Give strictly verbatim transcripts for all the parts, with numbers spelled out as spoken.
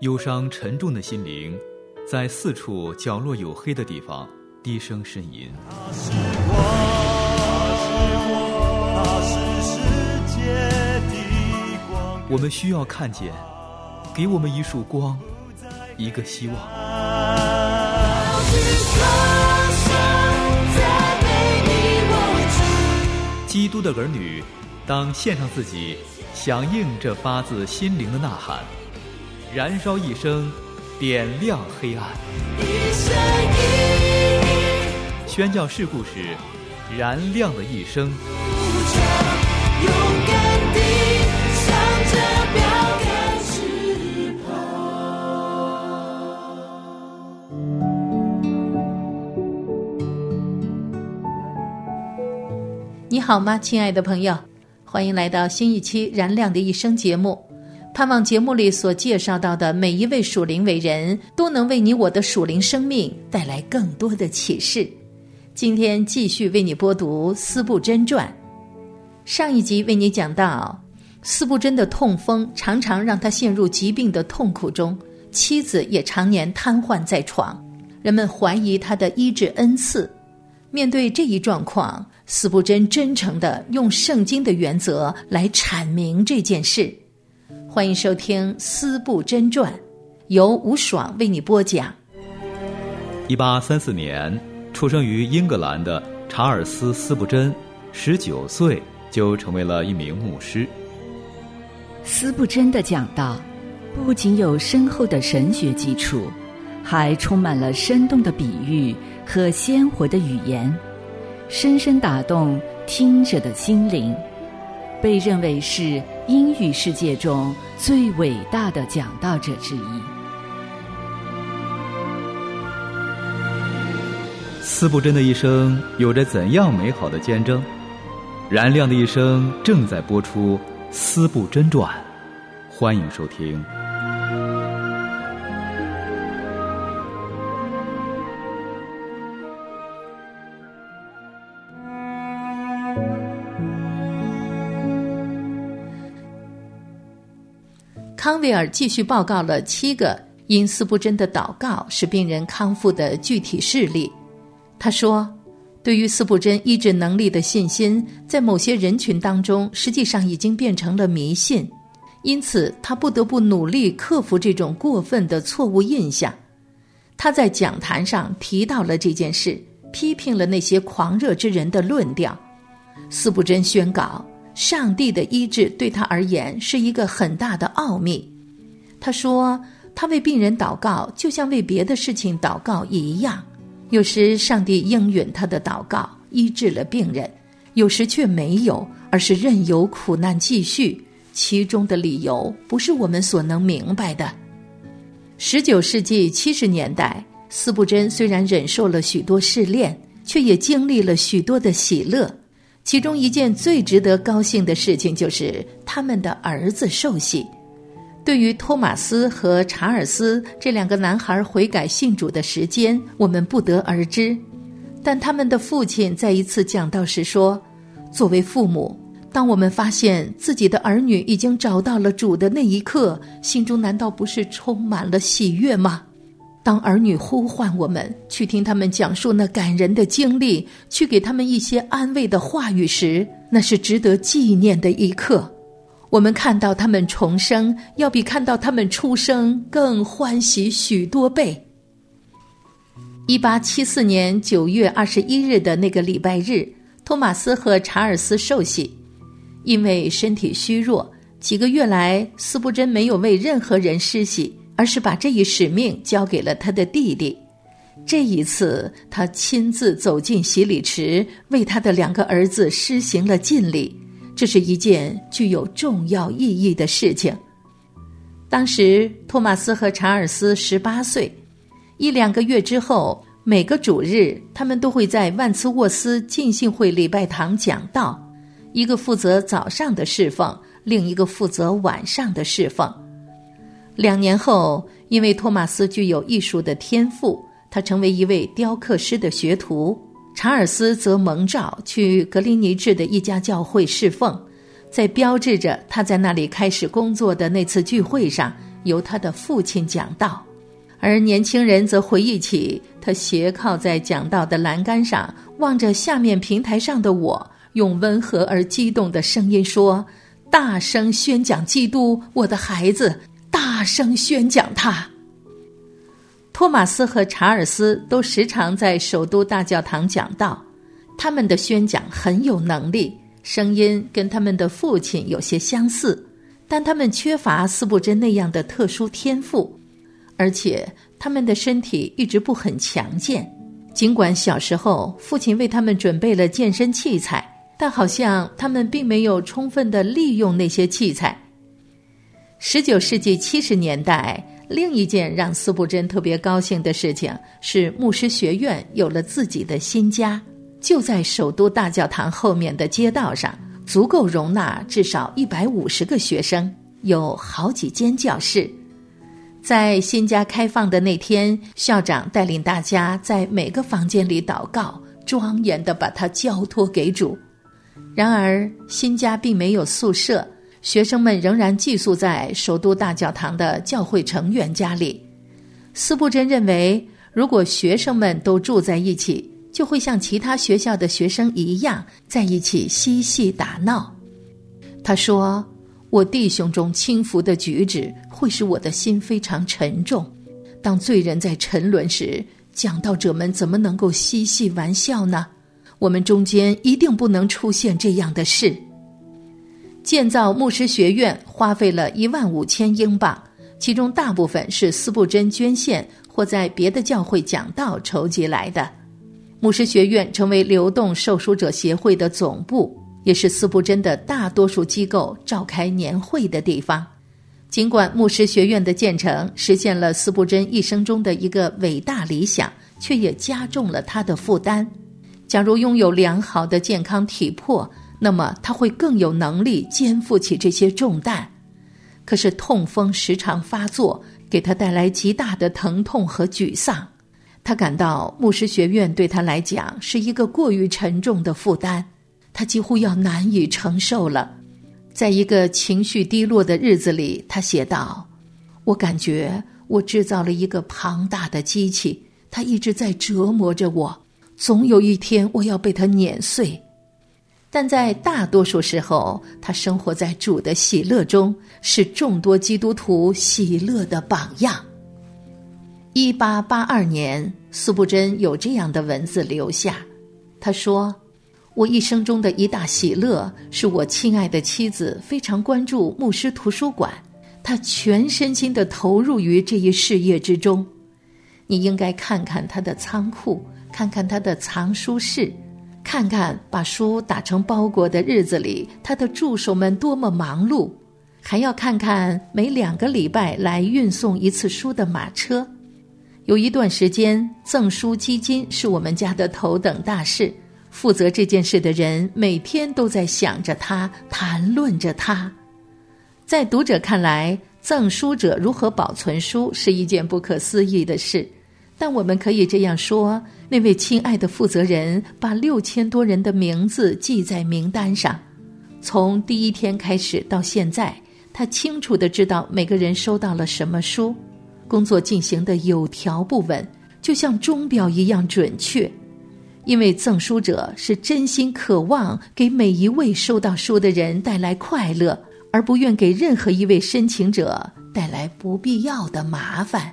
忧伤沉重的心灵在四处角落有黑的地方低声呻吟。 他是我，他是世界的光。 我们需要看见，给我们一束光，一个希望。基督的儿女当献上自己，响应这发自心灵的呐喊，燃烧一生，点亮黑暗。宣教士故事，燃亮的一生。 勇敢地向着标杆直跑。 你好吗，亲爱的朋友？欢迎来到新一期燃亮的一生节目。盼望节目里所介绍到的每一位属灵伟人都能为你我的属灵生命带来更多的启示。今天继续为你播读司布真传。上一集为你讲到，司布真的痛风常常让他陷入疾病的痛苦中，妻子也常年瘫痪在床，人们怀疑他的医治恩赐。面对这一状况，司布真真诚地用圣经的原则来阐明这件事。欢迎收听司布真传，由吴爽为你播讲。 一八三四年出生于英格兰的查尔斯·司布真，十九岁就成为了一名牧师。 司布真的讲道不仅有深厚的神学基础，还充满了生动的比喻和鲜活的语言，深深打动听者的心灵，被认为是英语世界中最伟大的讲道者之一。 司布真的一生有着怎样美好的见证？燃亮的一生正在播出《司布真传》，欢迎收听。 康维尔继续报告了七个因司布真的祷告使病人康复的具体事例。他说，对于司布真医治能力的信心，在某些人群当中实际上已经变成了迷信，因此他不得不努力克服这种过分的错误印象。他在讲坛上提到了这件事，批评了那些狂热之人的论调。司布真宣告，上帝的医治对他而言是一个很大的奥秘。他说，他为病人祷告就像为别的事情祷告一样，有时上帝应允他的祷告，医治了病人，有时却没有，而是任由苦难继续，其中的理由不是我们所能明白的。十九世纪七十年代，司布真虽然忍受了许多试炼，却也经历了许多的喜乐。其中一件最值得高兴的事情就是他们的儿子受洗。对于托马斯和查尔斯这两个男孩悔改信主的时间，我们不得而知，但他们的父亲在一次讲道时说，作为父母，当我们发现自己的儿女已经找到了主的那一刻，心中难道不是充满了喜悦吗？当儿女呼唤我们去听他们讲述那感人的经历，去给他们一些安慰的话语时，那是值得纪念的一刻。我们看到他们重生，要比看到他们出生更欢喜许多倍。一八七四年九月二十一日的那个礼拜日，托马斯和查尔斯受洗。因为身体虚弱，几个月来司布真没有为任何人施洗，而是把这一使命交给了他的弟弟。这一次，他亲自走进洗礼池，为他的两个儿子施行了浸礼，这是一件具有重要意义的事情。当时，托马斯和查尔斯十八岁，一两个月之后，每个主日，他们都会在万茨沃斯浸信会礼拜堂讲道，一个负责早上的侍奉，另一个负责晚上的侍奉。两年后，因为托马斯具有艺术的天赋，他成为一位雕刻师的学徒。查尔斯则蒙召去格林尼治的一家教会侍奉，在标志着他在那里开始工作的那次聚会上， 由她的父亲讲道，而年轻人则回忆起他斜靠在讲道的栏杆上，望着下面平台上的我，用温和而激动的声音说：大声宣讲基督，我的孩子，大声宣讲他。托马斯和查尔斯都时常在首都大教堂讲道，他们的宣讲很有能力，声音跟他们的父亲有些相似，但他们缺乏斯布真那样的特殊天赋，而且他们的身体一直不很强健。尽管小时候父亲为他们准备了健身器材，但好像他们并没有充分地利用那些器材。十九世纪七十年代，另一件让斯布真特别高兴的事情是牧师学院有了自己的新家，就在首都大教堂后面的街道上，足够容纳至少一百五十个学生，有好几间教室。在新家开放的那天，校长带领大家在每个房间里祷告，庄严地把它交托给主。然而新家并没有宿舍，学生们仍然寄宿在首都大教堂的教会成员家里。斯布真认为，如果学生们都住在一起，就会像其他学校的学生一样在一起嬉戏打闹。他说，我弟兄中轻浮的举止会使我的心非常沉重，当罪人在沉沦时，讲道者们怎么能够嬉戏玩笑呢？我们中间一定不能出现这样的事。建造牧师学院花费了一万五千英镑，其中大部分是斯布真捐献或在别的教会讲道筹集来的。牧师学院成为流动受书者协会的总部，也是斯布真的大多数机构召开年会的地方。尽管牧师学院的建成实现了斯布真一生中的一个伟大理想，却也加重了他的负担。假如拥有良好的健康体魄，那么他会更有能力肩负起这些重担。可是痛风时常发作，给他带来极大的疼痛和沮丧。他感到牧师学院对他来讲是一个过于沉重的负担，他几乎要难以承受了。在一个情绪低落的日子里，他写道：我感觉我制造了一个庞大的机器，它一直在折磨着我，总有一天我要被它碾碎。但在大多数时候，他生活在主的喜乐中，是众多基督徒喜乐的榜样。一八八二年，斯布真有这样的文字留下，他说：我一生中的一大喜乐是我亲爱的妻子非常关注牧师图书馆，她全身心地投入于这一事业之中。你应该看看她的仓库，看看她的藏书室，看看把书打成包裹的日子里，他的助手们多么忙碌，还要看看每两个礼拜来运送一次书的马车。有一段时间，赠书基金是我们家的头等大事，负责这件事的人每天都在想着他，谈论着他。在读者看来，赠书者如何保存书是一件不可思议的事，但我们可以这样说，那位亲爱的负责人把六千多人的名字记在名单上，从第一天开始到现在，他清楚地知道每个人收到了什么书，工作进行得有条不紊，就像钟表一样准确。因为赠书者是真心渴望给每一位收到书的人带来快乐，而不愿给任何一位申请者带来不必要的麻烦。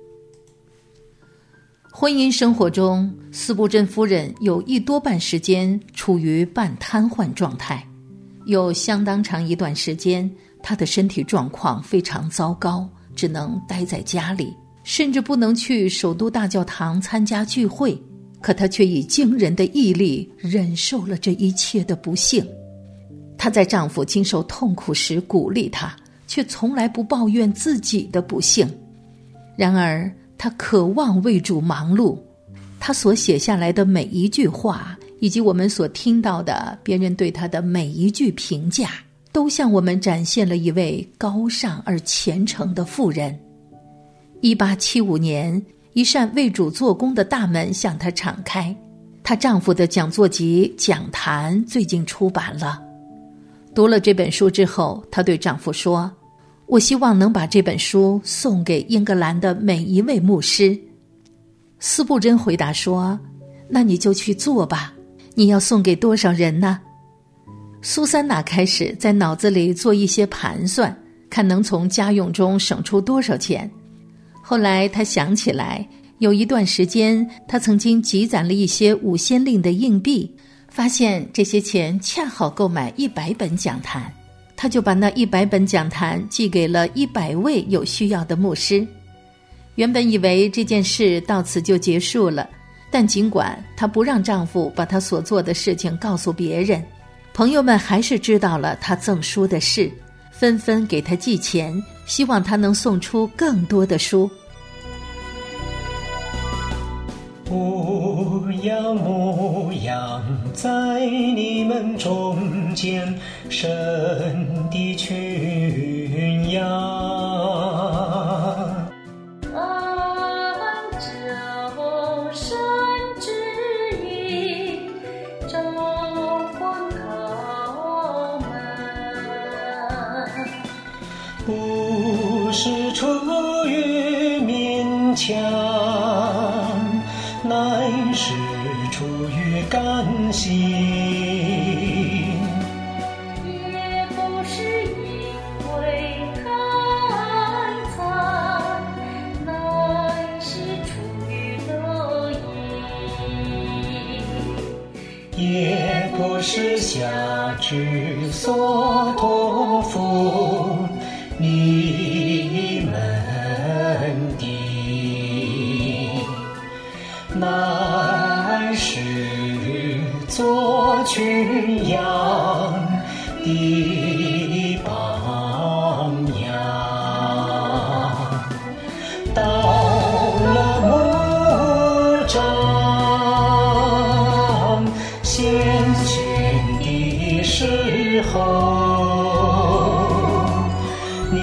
婚姻生活中，斯布真夫人有一多半时间处于半瘫痪状态，有相当长一段时间，她的身体状况非常糟糕，只能待在家里，甚至不能去首都大教堂参加聚会。可她却以惊人的毅力忍受了这一切的不幸。她在丈夫经受痛苦时鼓励他，却从来不抱怨自己的不幸。然而她渴望为主忙碌，她所写下来的每一句话，以及我们所听到的别人对她的每一句评价，都向我们展现了一位高尚而虔诚的妇人。一八七五年，一扇为主做工的大门向她敞开，她丈夫的讲座集《讲坛》最近出版了。读了这本书之后，她对丈夫说： 我希望能把这本书送给英格兰的每一位牧师。司布真回答说，那你就去做吧，你要送给多少人呢？苏珊娜开始在脑子里做一些盘算，看能从家用中省出多少钱。后来她想起来，有一段时间她曾经积攒了一些五先令的硬币，发现这些钱恰好购买一百本讲坛，她就把那一百本讲坛寄给了一百位有需要的牧师。原本以为这件事到此就结束了，但尽管她不让丈夫把她所做的事情告诉别人，朋友们还是知道了她赠书的事，纷纷给她寄钱，希望她能送出更多的书。 不要牧羊在你们中间，神的群羊。 按照神旨意照管他们， 不是出于勉强，乃是出于甘心， 也不是因为贪财，乃是出于乐意， 也不是下至所托付你们的，乃是做群羊的榜样。到了牧长先前的时候，你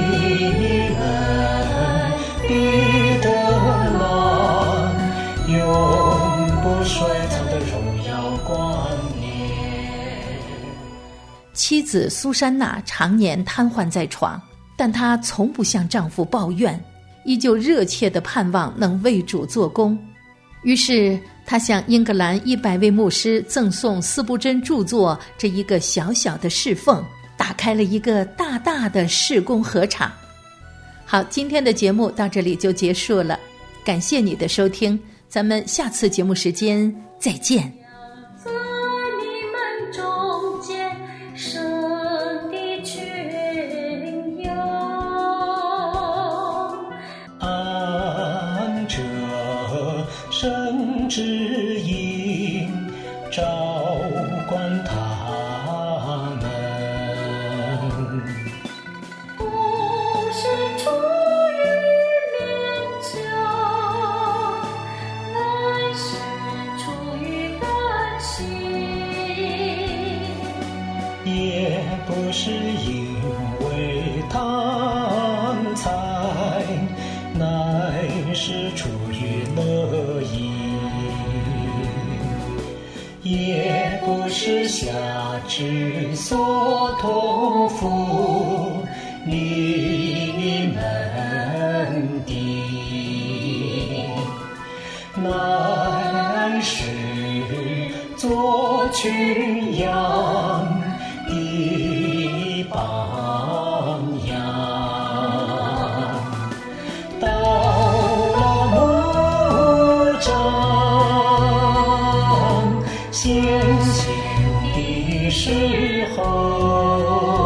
们必得那永不衰残的荣耀冠冕。 妻子苏珊娜常年瘫痪在床，但她从不向丈夫抱怨，依旧热切地盼望能为主做工。于是她向英格兰一百位牧师赠送司布真著作这一个小小的侍奉，打开了一个大大的事工禾场。好，今天的节目到这里就结束了，感谢你的收听，咱们下次节目时间再见。 在你们中间，神的群羊， 按着神旨意照管他们， 不是出于勉强，乃是出于甘心， 也不是因为贪财，乃是出于乐意，也不是下至所托付你们的，乃是做群羊的榜样。到了牧长先前的时候，